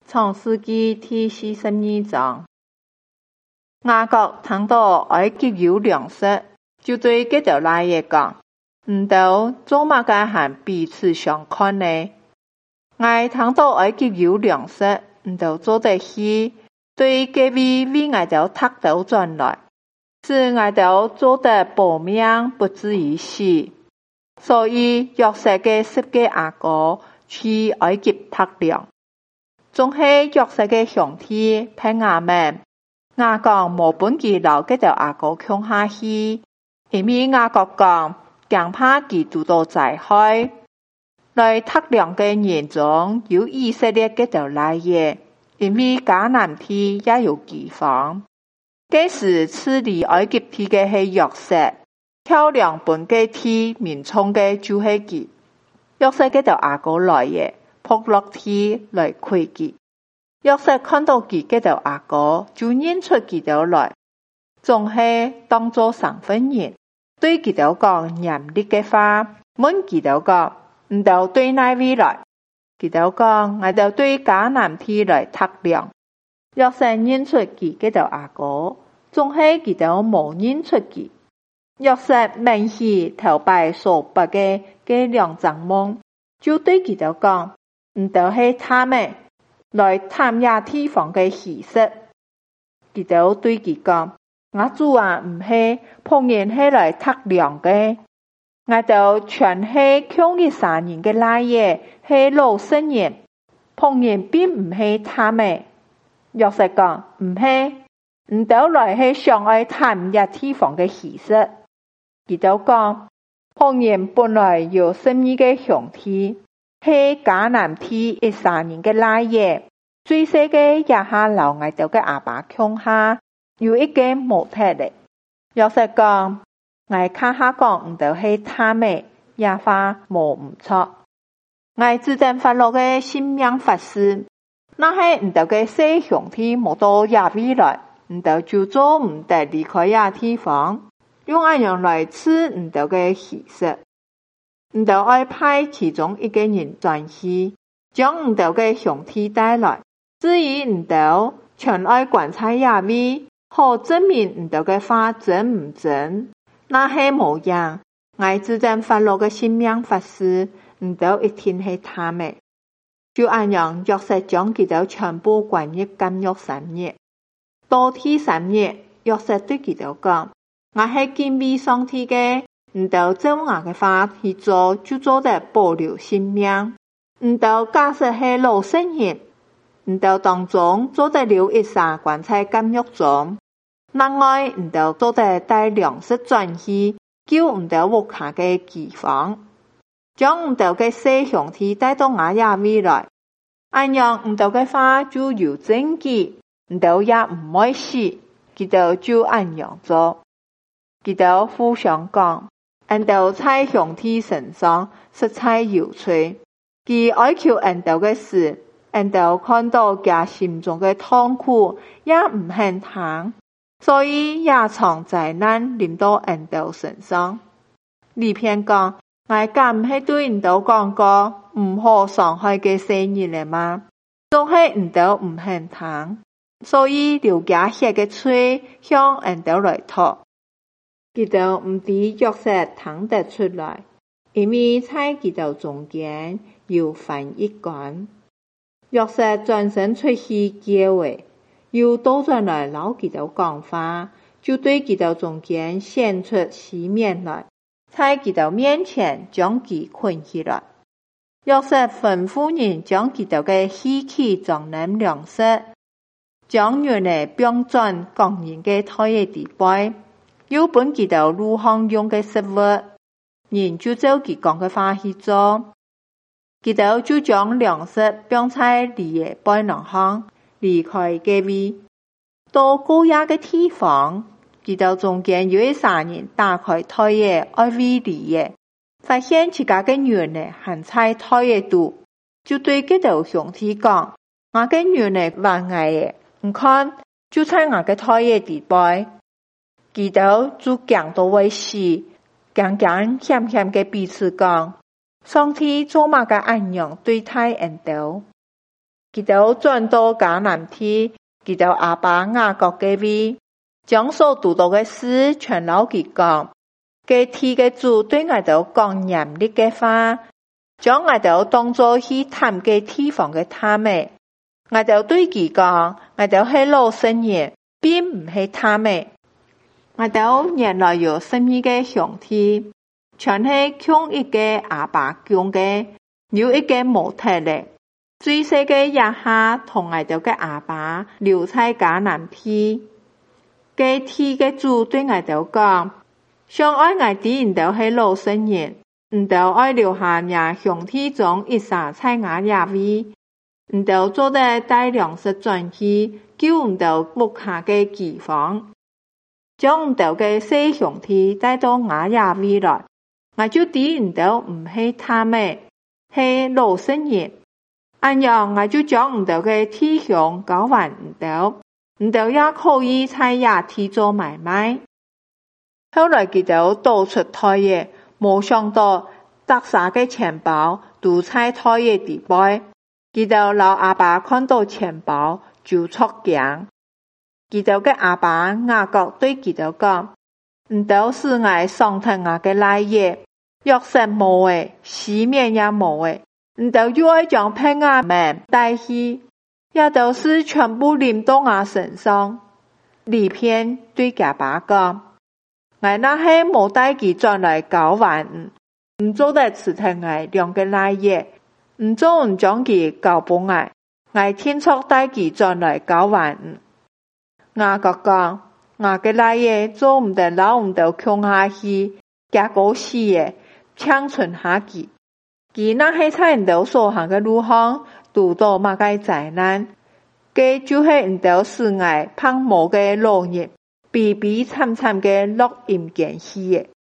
創世紀第42章，雅各聽到埃及有糧食，就對這條拉爺講：唔到做乜嘅還彼此相看呢？我聽到埃及有糧食，唔到做得起，對這位為我哋踢到轉來，使我哋做得保命，不至於死。所以約瑟嘅10個阿哥去埃及踢糧。總係約瑟嘅兄弟騙我們，雅各冇本佢留這條阿哥窮下去，因為雅各講驚怕佢遇到災害。來踢糧嘅人中有以色列這條拉爺，因為迦南地也有饑荒。這時處理埃及地嘅係約瑟，挑糧本嘅地民眾嘅就係佢。約瑟這條阿哥來嘅。撲落地來虧佢，約瑟看到佢這條阿哥，就認出佢條來，總係當作上分人，對佢條講嚴厲嘅話，問佢條講唔到對哪位來，佢條講我就對迦南地來踢糧。約瑟認出佢這條阿哥，總係佢條冇認出佢。約瑟明起頭擺所拔嘅兩張夢，就對佢條講。唔到係他們來探也地方嘅喜事，佢就對佢講：我主啊，唔係旁人係來踢糧嘅，我就全係窮嘅3人嘅拉爺，係老實人，旁人並唔係他們。約瑟講：唔係，唔到來係想愛探也地方嘅喜事，佢就講：旁人本來有12個兄弟。係迦南地3人嘅拉爺，最細嘅也下留我哋嘅阿爸窮下，有一個冇睇咧。約瑟講：我卡下講唔到係他們，也話冇唔錯。我自證法老嘅性命發誓，那係唔到嘅4兄弟冇到也未來，唔到就做唔得離開也地方，用安樣來賜唔到嘅喜事。唔到愛派其中一個人轉去，將唔到嘅兄弟帶來。至於唔到，全愛觀察也未，好證明唔到嘅話真唔真，那係冇樣。我自證法老嘅性命發誓，唔到一定係他們。就安樣，約瑟將佢哋全部關入監獄3日。到第3日，約瑟對佢哋講：我係敬畏上帝嘅。唔到照我嘅話去做，就做得保留性命；唔到假設係老實人，唔到當中做得留一下關在監獄中。另外唔到做得帶糧食轉去，救唔到屋下嘅饑荒，將唔到嘅4兄弟帶到我也未來。安樣唔到嘅話就有證據，唔到也唔會死，佢哋就安樣做。佢哋互相講。恩道在兄弟身上實在有罪，佢哀求恩道嘅事，恩道看到佢心中嘅痛苦，也唔肯聽，所以也藏災難臨到恩道身上。呢篇講，我敢係對恩道講過，唔好傷害嘅4人了嗎？總係恩道唔肯聽，所以留佢血嘅罪向恩道來討。佢哋唔知約瑟聽得出來，因為在佢哋中間有翻譯官。約瑟轉身出去結尾，又倒轉來撈佢哋講話，就對佢哋中間顯出西面來，在佢哋面前將佢捆起來。約瑟吩咐人將佢哋嘅屍體裝滿糧食，將人嚟變轉工人嘅胎嘅地位。又本佢哋路行用嘅食物，人就照佢講嘅話去做，佢哋就將糧食放在離嘅背囊上，離開嗰位。到高雅嘅地方，佢哋中間有3人打開胎嘅愛為離嘅，發現自家嘅人呢還在胎嘅度，就對嗰條兄弟講：我嘅人呢話我嘅，唔看就在我嘅胎嘅地背。佢哋就驚到會死，驚險嘅彼此講：上帝做乜嘅安樣對待恩道？ 佢就轉到迦南地，佢就阿爸雅各嘅位，將所讀到嘅事全老佢講。嘅天嘅主對我哋講嚴厲嘅話，將我哋當作去探嘅地方嘅探妹。我哋對佢講，我哋係老聖人，並唔係探妹。我哋原來有12個兄弟，全係窮一個阿爸供嘅，有一個無體嘅。最細嘅一下同我哋嘅阿爸留在迦南地。嘅天嘅主對我哋講。想愛我哋人都係老聖人，唔都愛留下也兄弟中一撒在我也位，唔都做得帶糧食轉去，救唔都目下嘅饑荒，將唔都嘅細兄弟帶到我也位來，我就啲唔都唔係探妹，係老聖人，按樣我就將唔都嘅弟兄交還唔都也可以在野地做買賣。後來佢就倒出胎嘢，冇想到得晒嘅錢包都在胎嘢地背，佢就老阿爸看到錢包就出驚，佢就嘅阿爸雅各對佢就講，唔都是我上天我嘅來嘢，約瑟冇誒，西面也冇誒，唔都要愛將平安們帶去，也都是全部臨到我身上。里邊對佢爸講。我那係冇帶佢轉來交還，唔做得刺疼我兩個來嘢，唔做唔將佢交俾我天促帶佢轉來交還。雅各講，我嘅來嘢做唔得老唔到窮下去，結果死嘅，強存下佢。佢那係在唔到所行嘅路上，遇到乜嘅災難，佢就係唔到使我盼望嘅落日。悲悲慘慘嘅落陰間去嘅。